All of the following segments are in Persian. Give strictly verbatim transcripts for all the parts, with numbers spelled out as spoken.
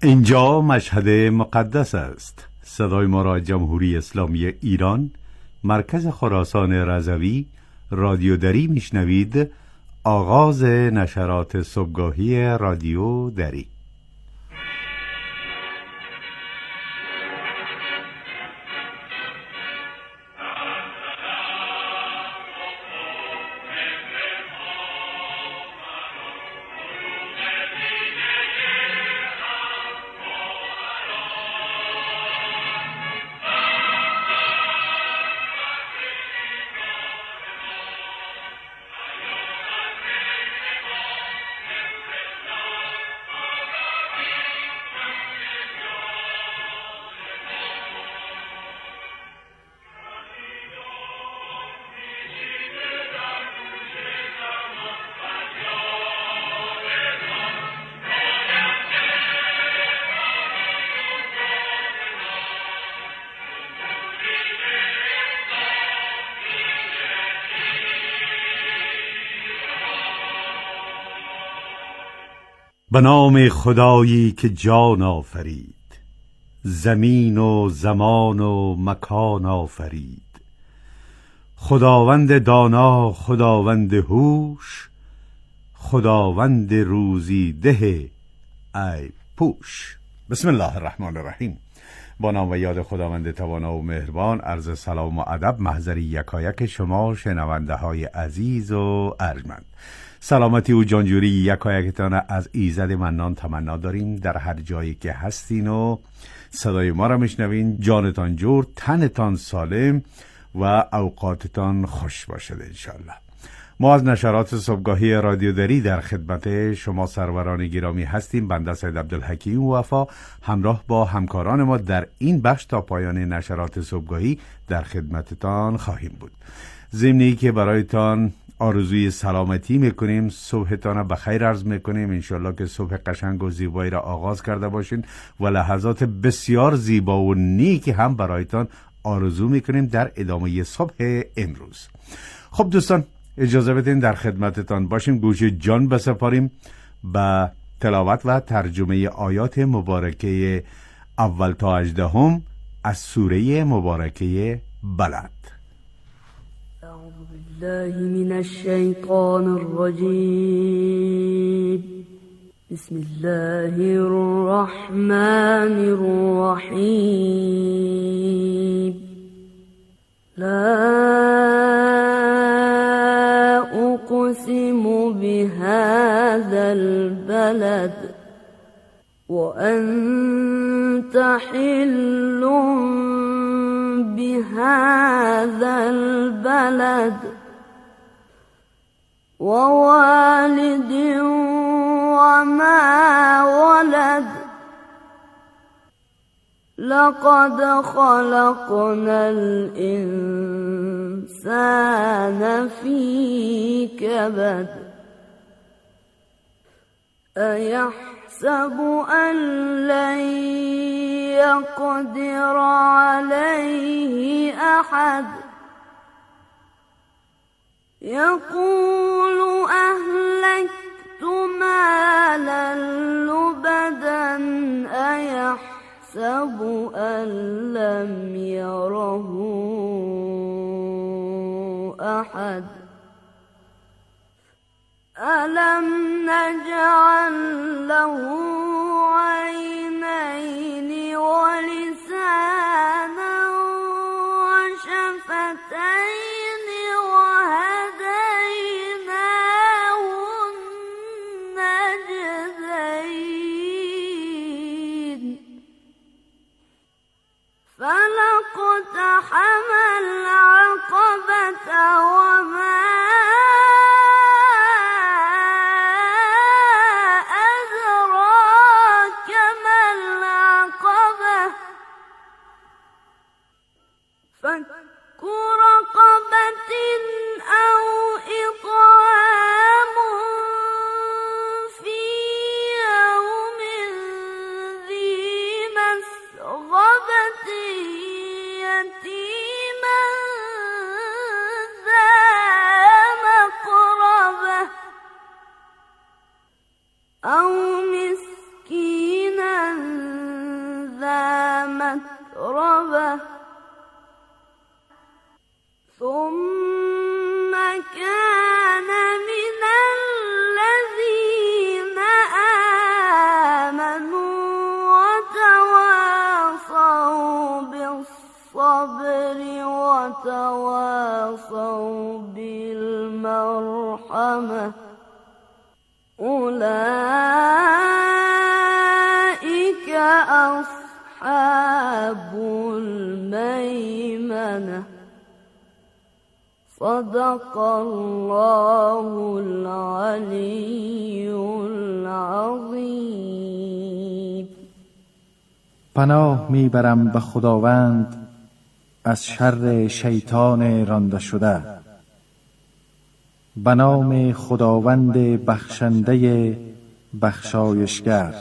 اینجا مشهد مقدس است. صدای ما را جمهوری اسلامی ایران، مرکز خراسان رضوی، رادیو دری میشنوید. آغاز نشرات صبحگاهی رادیو دری. به نام خدایی که جان آفرید، زمین و زمان و مکان آفرید. خداوند دانا، خداوند هوش، خداوند روزی ده ای پوش. بسم الله الرحمن الرحیم. با نام و یاد خداوند توانا و مهربان. عرض سلام و ادب محضر یکایک شما شنونده های عزیز و ارجمند. سلامتی و جانجوری یکایکتان از ایزد منان تمنا داریم. در هر جایی که هستین و صدای ما را میشنوین، جانتان جور، تنتان سالم و اوقاتتان خوش باشد انشالله. ما از نشرات صبحگاهی رادیو دری در خدمت شما سروران گرامی هستیم. بنده سید عبدالحکیم وفا همراه با همکاران ما در این بخش تا پایان نشرات صبحگاهی در خدمتتان خواهیم بود. ضمنی که برایتان آرزوی سلامتی میکنیم، صبحتان بخیر عرض میکنیم. انشالله که صبح قشنگ و زیبایی را آغاز کرده باشین و لحظات بسیار زیبا و نیکی هم برایتان آرزو میکنیم در ادامه صبح امروز. خب دوستان، اجازه بدین در خدمتتان باشیم. گوش جان بسپاریم به تلاوت و ترجمه آیات مبارکه اول تا هجدهم از سوره مبارکه بلد. اعوذ بالله من الشیطان الرجیم. بسم الله الرحمن الرحیم. لا أقسم بهذا البلد وأنت حل بهذا البلد ووالد وما ولد لقد خلقنا الإنسان في كبد أيحسب أن لن يقدر عليه أحد يقول أهلكت مالا لبدا أيحسب يحسب أن لم يره أحد ألم نجعل له عينين ولسانا وشفتين وهديناه النجدين فلاقتحم العقبة وما أدراك ما العقبة فك رقبة أو إطعام في يوم ذي مسغبة يتيما ذا مقربة أو مسكينا وتواصوا بالمرحمة أولئك أصحاب الميمنة صدق الله العلی العظیم. پناه میبرم به خداوند از شر شیطان رانده شده. به نام خداوند بخشنده بخشایشگر.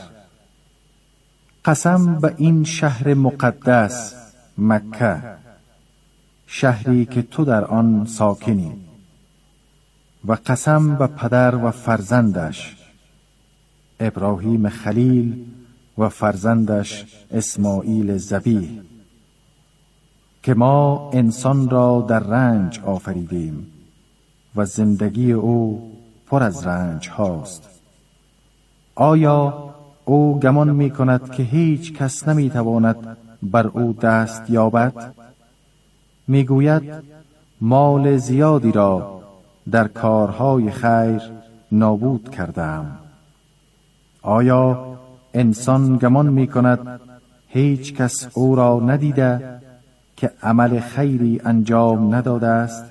قسم به این شهر مقدس مکه، شهری که تو در آن ساکنی، و قسم به پدر و فرزندش ابراهیم خلیل و فرزندش اسماعیل ذبیح که ما انسان را در رنج آفریدیم و زندگی او پر از رنج هاست. آیا او گمان می کند که هیچ کس نمی تواند بر او دست یابد؟ می گوید مال زیادی را در کارهای خیر نابود کردم. آیا انسان گمان می کند هیچ کس او را ندیده که عمل خیری انجام نداده است؟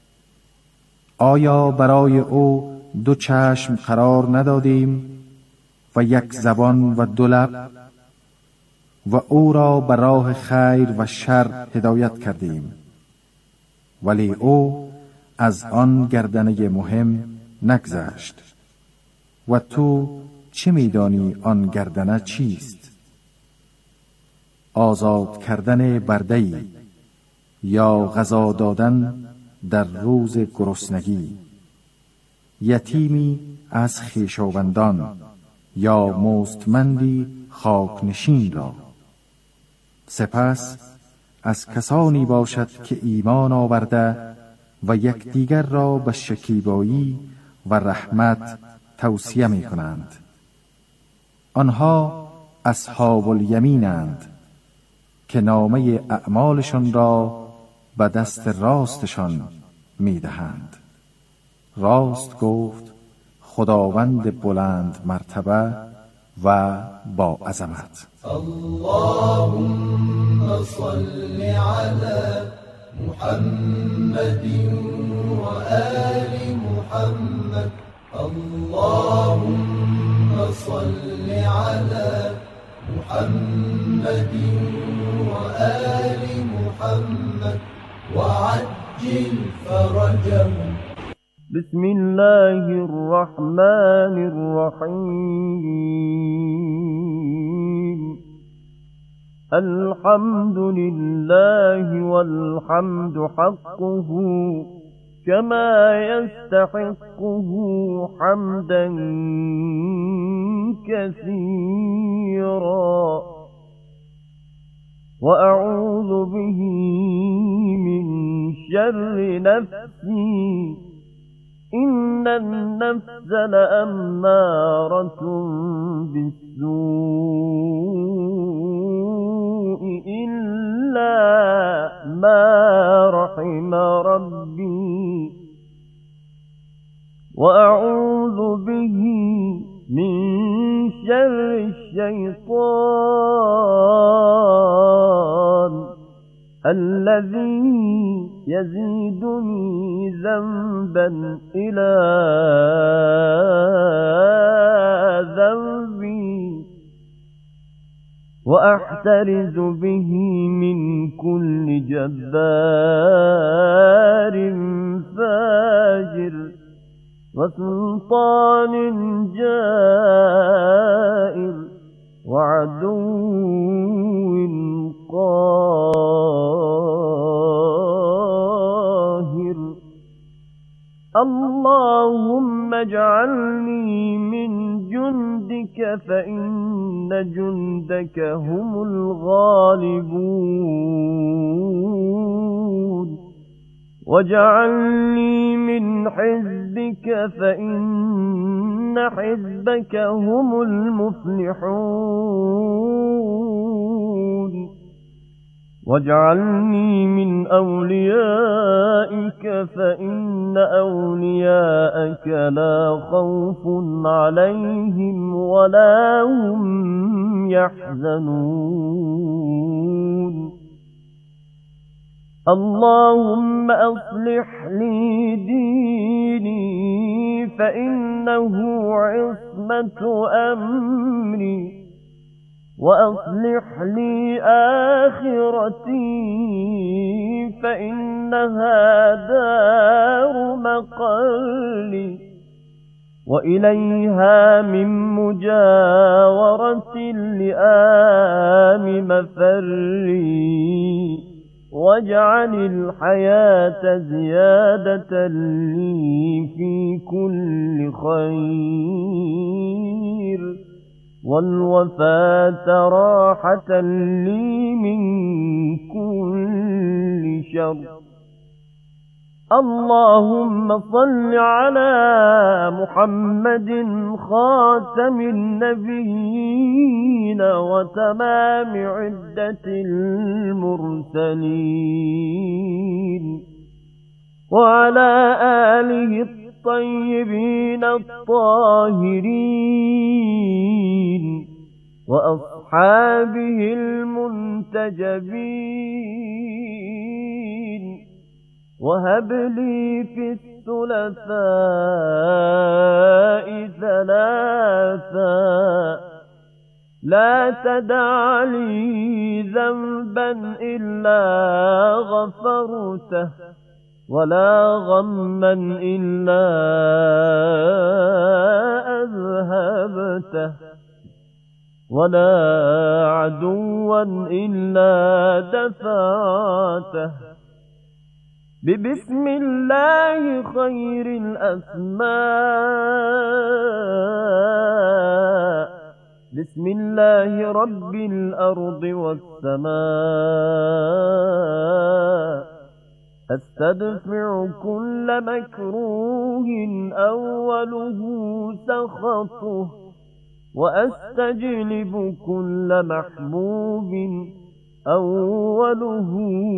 آیا برای او دو چشم قرار ندادیم و یک زبان و دو لب و او را به راه خیر و شر هدایت کردیم؟ ولی او از آن گردنه مهم نگذشت. و تو چه می‌دانی آن گردنه چیست؟ آزاد کردن برده‌ای یا غذا دادن در روز گرسنگی، یتیمی از خویشاوندان یا مستمندی خاکنشین را. سپس از کسانی باشد که ایمان آورده و یکدیگر را به شکیبایی و رحمت توصیه می کنند. آنها اصحاب الیمینند که نامه اعمالشان را به دست راستشان می دهند. راست گفت خداوند بلند مرتبه و با عظمت. اللهم صل على محمد و آل محمد. اللهم صل على محمد و آل محمد وعجل فرجهم. بسم الله الرحمن الرحيم. الحمد لله والحمد حقه كما يستحقه حمدا كثيرا وأعوذ به من شر نفسي إن النفس لأمارة بالسوء إلا ما رحم ربي وأعوذ به من شر الشيطان الذي يزيدني ذنبا إلى ذنبي وأحترز به من كل جبار فاجر وسلطان جائر وعدو قاهر. اللهم اجعلني من جندك فإن جندك هم الغالبون واجعلني من حزبك فإن حزبك هم المفلحون. واجعلني من أوليائك فإن أولياءك لا خوف عليهم ولا هم يحزنون اللهم أصلح لي ديني فإنه عصمة أمري وأصلح لي آخرتي فإنها دار مقالي وإليها من مجاورة لآم مفري واجعل الحياة زيادة لي في كل خير والوفاة راحة لي من كل شر اللهم صل على محمد خاتم النبيين وتمام عدة المرسلين وعلى آله الطيبين الطاهرين وأصحابه المنتجبين وهب لي في الثلاثاء ثلاثا لا تدع لي ذنبا إلا غفرته ولا غما إلا أذهبته ولا عدوا إلا دفعته ببسم الله خير الأسماء بسم الله رب الأرض والسماء أستدفع كل مكروه أوله سخطه وأستجلب كل محبوب أوله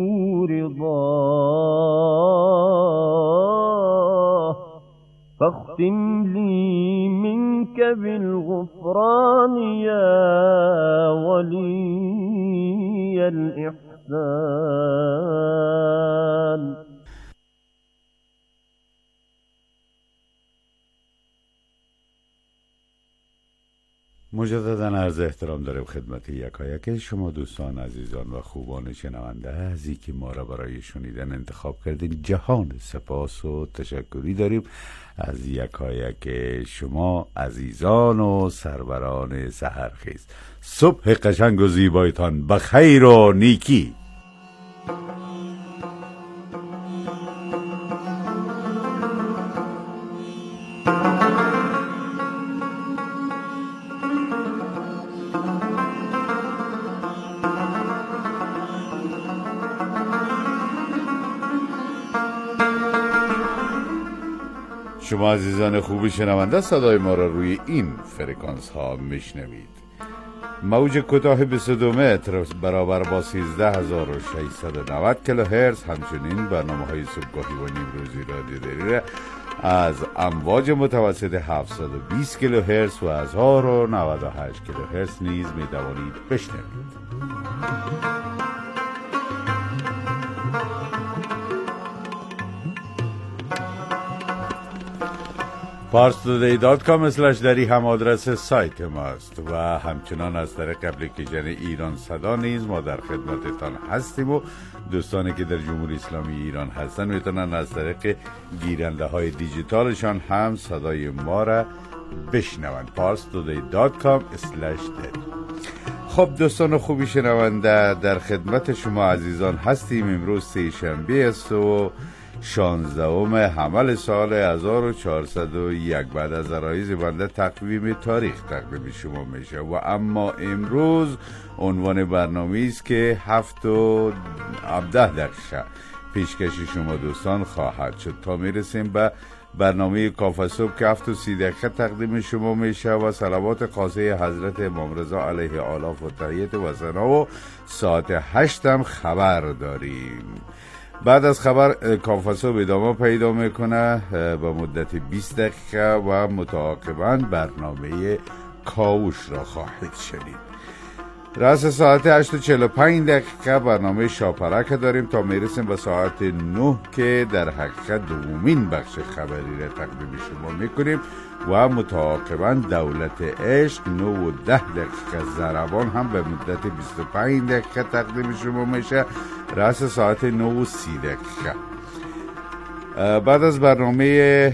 رضاه فاختم لي منك بالغفران يا ولي الإحسان. مجددا عرض احترام داریم خدمت یکایک شما دوستان عزیزان و خوبان شنونده عزیزی که ما را برای شنیدن انتخاب کردین. جهان سپاس و تشکری داریم از یکایک شما عزیزان و سروران سحرخیز. صبح قشنگ و زیبایتان بخیر و نیکی. شما عزیزان خوبی شنونده صدای ما را روی این فرکانس ها میشنوید. موج کوتاه بیست و دو متر برابر با سیزده هزار و ششصد و نود کیلوهرتز. همچنین برنامه های صبحگاهی و نیمروزی رادیو دری را از امواج متوسط هفتصد و بیست کیلوهرتز و هزار و نود و هشت کیلوهرتز نیز می توانید بشنوید. پارس تودی دات کام اسلش دری هم آدرس سایت ماست و همچنان از طریق اپلیکیشن ایران صدا نیز ما در خدمتتان هستیم و دوستانی که در جمهوری اسلامی ایران هستن میتونن از طریق گیرنده های دیجیتالشان هم صدای ما را بشنوند. پارس تودی دات کام اسلش دری. خب دوستان خوبی شنونده، در خدمت شما عزیزان هستیم. امروز سه شنبه است و شانزدهم حمل سال هزار و چهارصد و یک بعد از عرایض بنده تقویم تاریخ تقدیم شما میشه و اما امروز عنوان برنامه است که هفت و هفده دقیقه پیشکش شما دوستان خواهد شد تا میرسیم به برنامه کافه صبح که هفت و سی دقیقه تقدیم شما میشه و صلوات خاصه حضرت امام رضا علیه آلاف و تحیت و ثنا و ساعت هشت هم خبر داریم. بعد از خبر کافه صبح ادامه پیدا میکنه به مدت بیست دقیقه و متعاقباً برنامه کاوش را خواهید شنید. رأس ساعت هشت و چهل و پنج دقیقه برنامه شاپرک داریم تا میرسیم به ساعت نه که در حقیقت دومین بخش خبری را تقدیم شما میکنیم و متعاقباً دولت عشق نه و ده دقیقه ضربان هم به مدت بیست و پنج دقیقه تقدیم شما میشه. رأس ساعت نه و سی دقیقه بعد از برنامه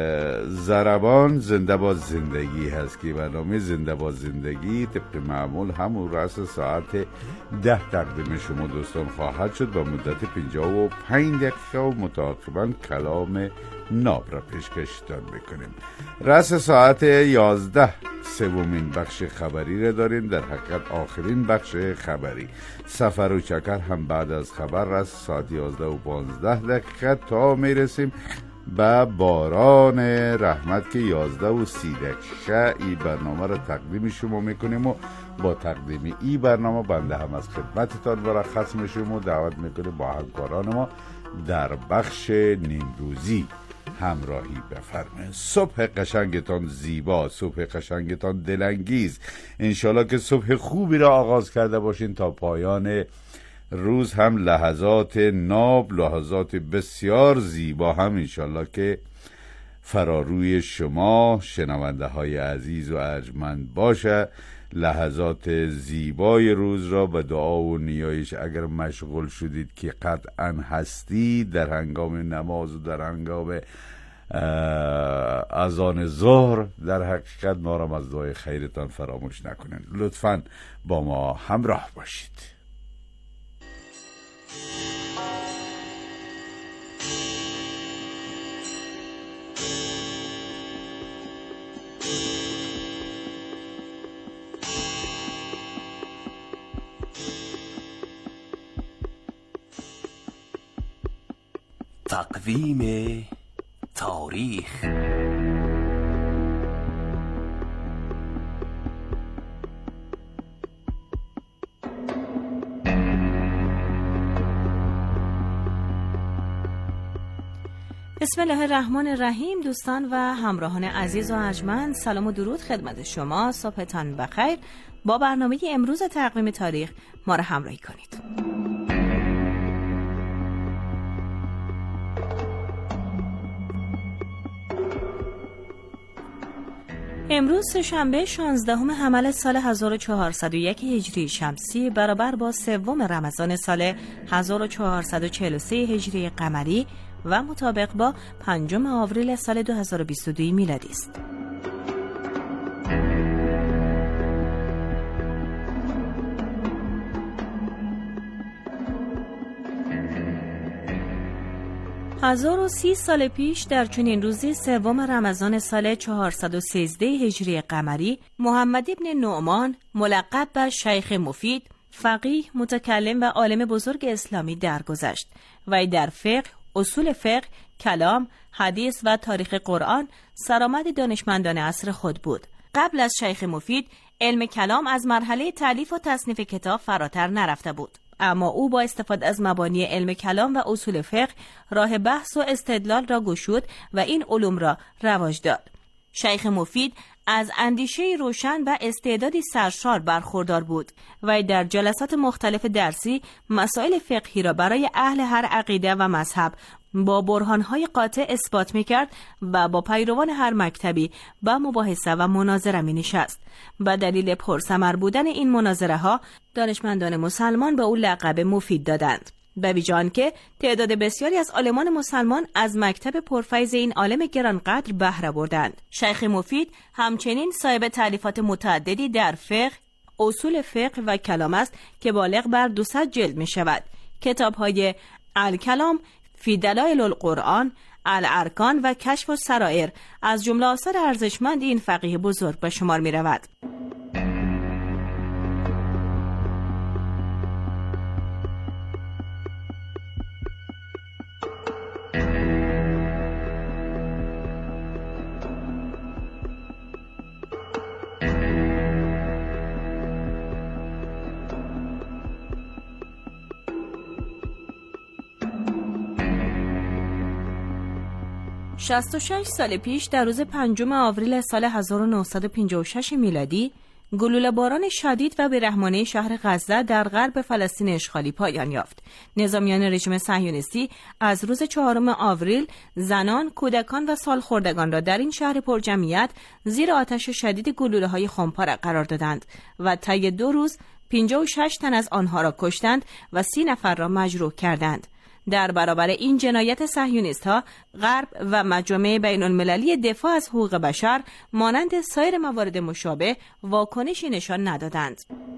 ضربان زنده با زندگی هست که برنامه زنده با زندگی طبق معمول همون رأس ساعت ده تقدیم شما دوستان خواهد شد با مدت پنجاه و پنج دقیقه و متعاقباً کلام ناب را پیشکشتان میکنیم. رأس ساعت یازده سومین بخش خبری را داریم، در حقیقت آخرین بخش خبری. سفر و چکر هم بعد از خبر رأس ساعت یازده و پانزده دقیقه تا میرسیم به باران رحمت که یازده و سی دقیقه ای برنامه را تقدیم شما میکنیم و با تقدیم ای برنامه بنده هم از خدمتتان مرخص میشیم و دعوت میکنیم با همکاران ما در بخش نیمروزی همراهی بفرمایید. صبح قشنگتان زیبا، صبح قشنگتان دلانگیز، انشالله که صبح خوبی را آغاز کرده باشین تا پایان روز هم لحظات ناب، لحظات بسیار زیبا هم انشالله که فراروی شما شنونده های عزیز و ارجمند باشه. لحظات زیبای روز را به دعا و نیایش اگر مشغول شدید که قطعا هستی در هنگام نماز و در هنگام اذان ظهر، در حقیقت ما را از دعای خیرتان فراموش نکنید. لطفاً با ما همراه باشید. تقویم تاریخ. بسم الله الرحمن الرحیم. دوستان و همراهان عزیز و ارجمند، سلام و درود خدمت شما. صبحتان بخیر. با برنامه امروز تقویم تاریخ ما را همراهی کنید. امروز سه‌شنبه شانزدهم حمل سال هزار و چهارصد و یک هجری شمسی برابر با سوم رمضان سال هزار و چهارصد و چهل و سه هجری قمری و مطابق با پنجم آوریل سال دو هزار و بیست و دو میلادی است. هزار و سی سال پیش در چنین روزی سوم رمضان سال چهارصد و سیزده هجری قمری، محمد ابن نعمان ملقب به شیخ مفید، فقیه، متکلم و عالم بزرگ اسلامی درگذشت و در فقه، اصول فقه، کلام، حدیث و تاریخ قرآن سرآمد دانشمندان عصر خود بود. قبل از شیخ مفید، علم کلام از مرحله تالیف و تصنیف کتاب فراتر نرفته بود، اما او با استفاده از مبانی علم کلام و اصول فقه راه بحث و استدلال را گشود و این علوم را رواج داد. شیخ مفید از اندیشه روشن و استعدادی سرشار برخوردار بود و در جلسات مختلف درسی مسائل فقهی را برای اهل هر عقیده و مذهب با برهانهای قاطع اثبات می‌کرد و با پیروان هر مکتبی با مباحثه و مناظره می‌نشست. به دلیل پرثمر بودن این مناظره ها دانشمندان مسلمان به او لقب مفید دادند، به ویژه آنکه تعداد بسیاری از عالمان مسلمان از مکتب پرفیض این عالم گرانقدر بهره بردند. شیخ مفید همچنین صاحب تالیفات متعددی در فقه، اصول فقه و کلام است که بالغ بر دویست جلد می شود. کتاب‌های الکلام فی دلائل القرآن، الارکان و کشف السرائر از جمله آثار ارزشمند این فقیه بزرگ به شمار می رود. شصت و شش سال پیش در روز پنجم آوریل سال هزار و نهصد و پنجاه و شش میلادی گلوله باران شدید و بیرحمانه شهر غزه در غرب فلسطین اشغالی پایان یافت. نظامیان رژیم صهیونیستی از روز چهارم آوریل زنان، کودکان و سالخوردگان را در این شهر پرجمعیت زیر آتش شدید گلوله‌های خمپاره قرار دادند و طی دو روز پنجاه و شش تن از آنها را کشتند و سی نفر را مجروح کردند. در برابر این جنایت صهیونیست‌ها، غرب و مجامع بین‌المللی دفاع از حقوق بشر مانند سایر موارد مشابه واکنشی نشان ندادند.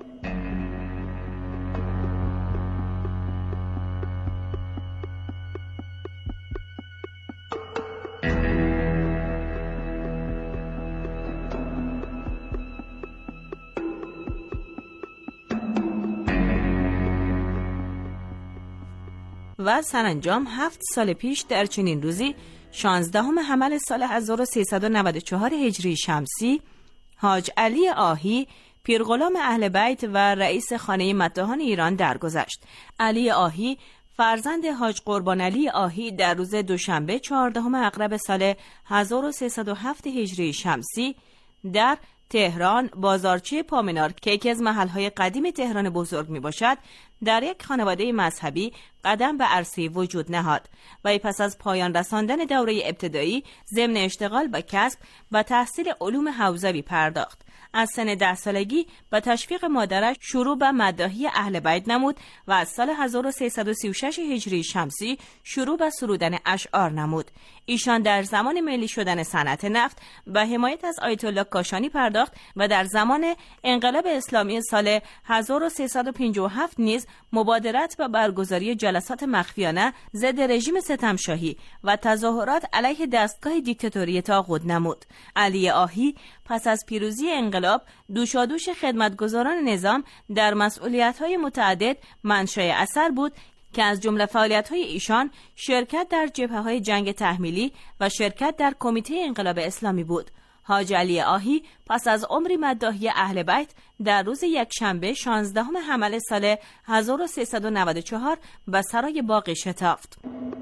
و سرانجام هفت سال پیش در چنین روزی شانزدهم حمل سال هزار و سیصد و نود و چهار هجری شمسی، حاج علی آهی پیرغلام اهل بیت و رئیس خانه مداحان ایران درگذشت. علی آهی فرزند حاج قربان علی آهی در روز دوشنبه چهاردهم عقرب سال هزار و سیصد و هفت هجری شمسی در تهران بازارچه پامنار که یکی از محلهای قدیم تهران بزرگ می باشد در یک خانواده مذهبی قدم به عرصه وجود نهاد و پس از پایان رساندن دوره ابتدایی ضمن اشتغال به کسب و تحصیل علوم حوزوی پرداخت. از سن ده سالگی به تشویق مادرش شروع به مداحی اهل بیت نمود و از سال هزار و سیصد و سی و شش هجری شمسی شروع به سرودن اشعار نمود. ایشان در زمان ملی شدن صنعت نفت به حمایت از آیت الله کاشانی پرداخت و در زمان انقلاب اسلامی سال هزار و سیصد و پنجاه و هفت نیز مبادرت به برگزاری جلسات مخفیانه ضد رژیم ستمشاهی و تظاهرات علیه دستگاه دیکتاتوری طاغوت نمود. علی آهی پس از پیروزی انقلاب دوشادوش خدمتگزاران نظام در مسئولیت‌های متعدد منشأ اثر بود که از جمله فعالیت‌های ایشان شرکت در جبهه‌های جنگ تحمیلی و شرکت در کمیته انقلاب اسلامی بود. حاج علی آهی پس از عمری مداحی اهل بیت در روز یکشنبه شانزدهم حمل سال هزار و سیصد و نود و چهار به سرای باغی شتافت.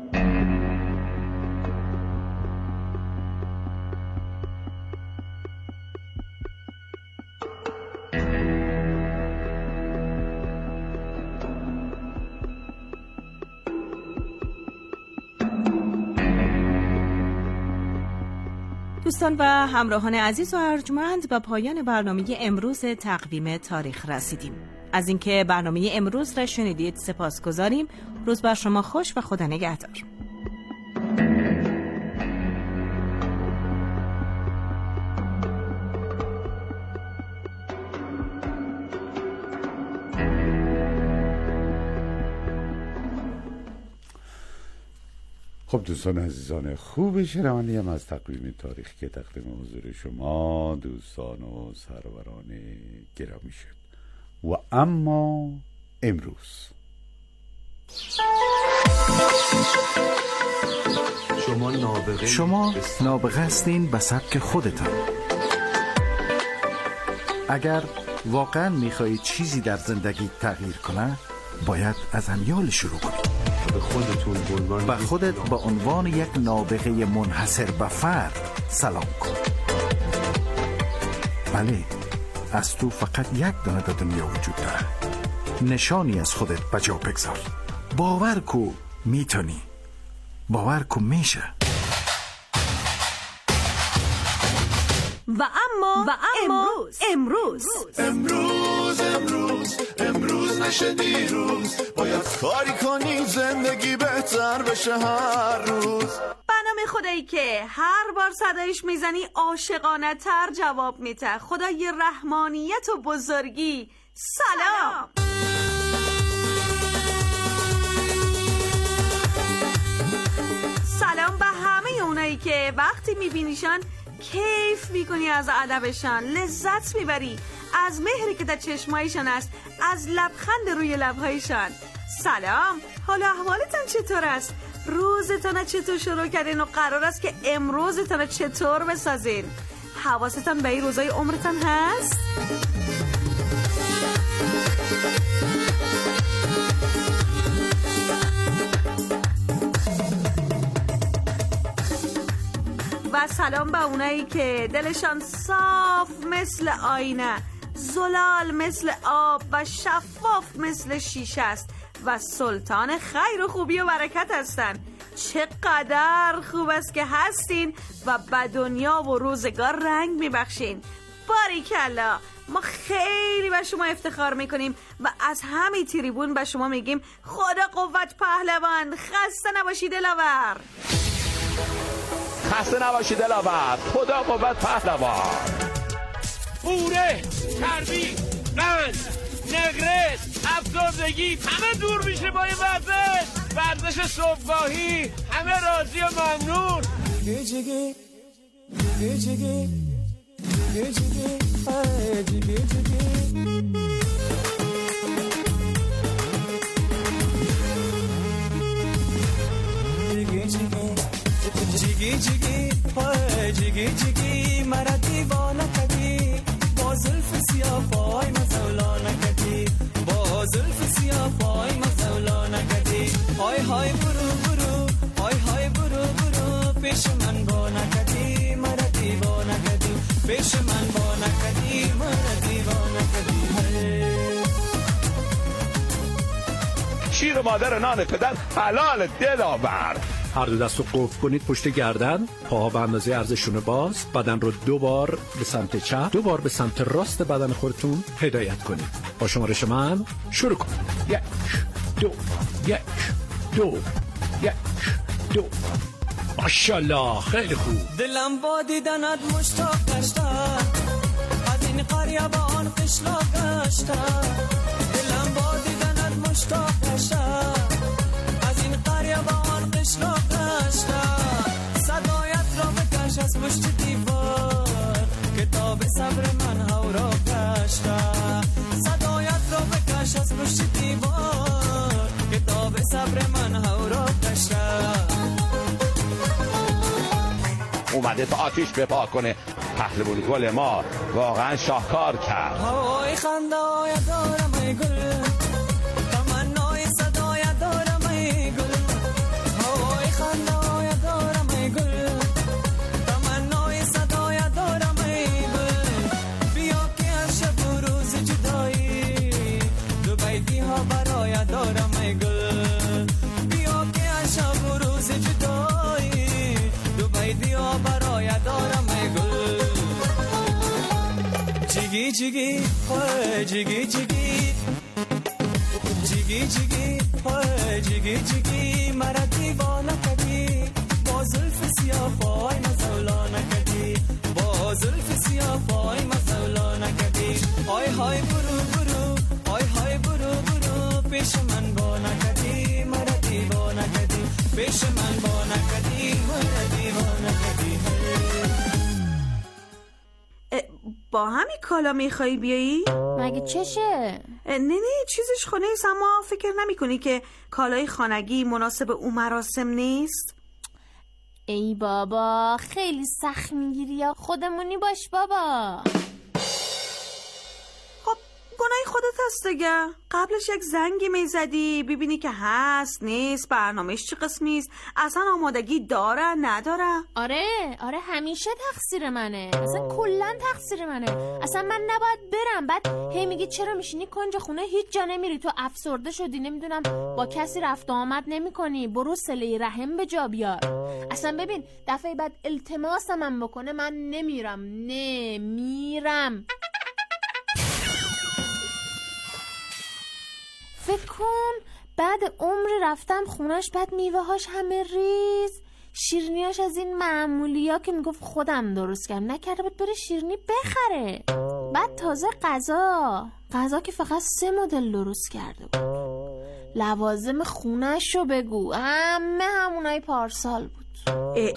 دوستان و همراهان عزیز و ارجمند به پایان برنامه امروز تقویم تاریخ رسیدیم. از اینکه برنامه امروز را شنیدید سپاسگزاریم. روز بر شما خوش و خدا نگهدار. خب دوستان عزیزان خوب شنونده هم از تقویم تاریخ که تقدیم حضور شما دوستان و سروران گرامی شد. و اما امروز شما نابغه شما نابغه هستین به سبک خودتان. اگر واقعا میخواهید چیزی در زندگی تغییر کنه باید از امیال شروع کنید. به خودتون به خودت به عنوان یک نابغه منحصر به فرد سلام کن. بله، از تو فقط یک دانه در دنیا وجود داره. نشانی از خودت بجا بگذار. باور کو میتونی. باور کو میشه. و اما و اما امروز امروز امروز امروز امروز نشه دیروز، باید کاری کنی زندگی بهتر بشه هر روز. برنامه خدایی که هر بار صدایش میزنی عاشقانه تر جواب میده. خدای رحمانیت و بزرگی، سلام. سلام به همه اونایی که وقتی میبینیشان کیف میکنی، از ادبشان لذت میبری، از مهری که در چشمایشان است، از لبخند روی لبهایشان. سلام، حالا احوالتان چطور است؟ روزتان چطور شروع کردین و قرار است که امروزتان چطور بسازین؟ حواستان به این روزای عمرتان هست؟ و سلام به اونایی که دلشان صاف مثل آینه، زلال مثل آب و شفاف مثل شیشه است و سلطان خیر و خوبی و برکت هستن. چقدر خوب است که هستین و به دنیا و روزگار رنگ میبخشین. باریکلا، ما خیلی به شما افتخار میکنیم و از همین تریبون به شما میگیم خدا قوت پهلوان. خسته نباشید دلاور. خسته نباشید دلاور. خدا قوت پهلوان. پوره، چربی، قند، نقرس، افسردگی همه دور میشه با این ورزش. ورزش صبحگاهی، همه راضی و ممنون. جگی جگی جگی جگی جگی جگی جگی جگی جگی جگی مرا دیوانه کردی با زلف سیاه پای مزولا نکردی با زلف سیاه پای مزولا نکردی های های برو برو های های برو برو پیش من با نکردی مرا دیوانه کردی پیش من با نکردی مرا دیوانه کردی شیر مادر نان پدر حلال دلاور. هر دو دست رو قفل کنید پشت گردن، پاها به اندازه عرضشون باز، بدن رو دو بار به سمت چپ، دو بار به سمت راست بدن خودتون هدایت کنید. با شمارش من شروع کنید. یک دو یک دو یک دو. ماشاءالله خیلی خوب. دلم با دیدنت مشتاق گشتم، از این قریه با آن قشلاق گشتم. دلم با دیدنت مشتاق گشتم، از این قریه با آن قشلاق گشتم. صدایت را بکش از پشت دیوار، کتاب صبر من هورا گشتم. صدایت را بکش از پشت دیوار، کتاب صبر من هورا گشتم. اومده تا آتیش بپا کنه. پهلوان گل ما واقعا شاهکار کرد. هوای خنده های دارم ای گل، تمنای صدای دارم ای گل. هوای خنده های دارم ای گل، تمنای صدای دارم ای گل. بیا که از شب و روز جدایی دو بیتی ها برای دارم ای گل. بیا که از شب و روز جدایی دو بیتی ها برای دارم ای گل. جگی جگی های جگی جگی جگی جگی های جگی جگی مرا دیوانه کردی با زلف سیاه پای مزولا نکردی با زلف سیاه پای مزولا نکردی. های های برو برو های های برو برو پیش من با نکردی مرا دیوانه کردی پیش من با نکردی مرا دیوانه کردی. با همین کالا میخوایی بیایی؟ مگه چشه؟ نه نه چیزش خونه ایست، اما فکر نمی کنی که کالای خانگی مناسب اون مراسم نیست؟ ای بابا خیلی سخت میگیری یا خودمونی باش بابا. خب گناهی خودت هست دیگه. قبلش یک زنگی میزدی ببینی که هست نیست، برنامهش چه قسمیست، اصلا آمادگی داره نداره. آره آره همیشه تقصیر منه، اصلا کلن تقصیر منه. اصلا من نباید برم، بعد هی میگی چرا میشینی کنج خونه هیچ جا نمیری، تو افسرده شدی، نمیدونم با کسی رفت آمد نمی کنی، برو صله رحم به جا بیار. اصلا ببین دفعه بعد التماسم من بکنه من نمیرم نمیرم. فکر کن بعد عمر رفتم خونش، بعد میوه هاش همه ریز، شیرنیاش از این معمولی ها که میگفت خودم درست کردم، نکرده بود بره شیرنی بخره. بعد تازه غذا غذا که فقط سه مدل درست کرده بود. لوازم خونش رو بگو همه همونای پارسال بود.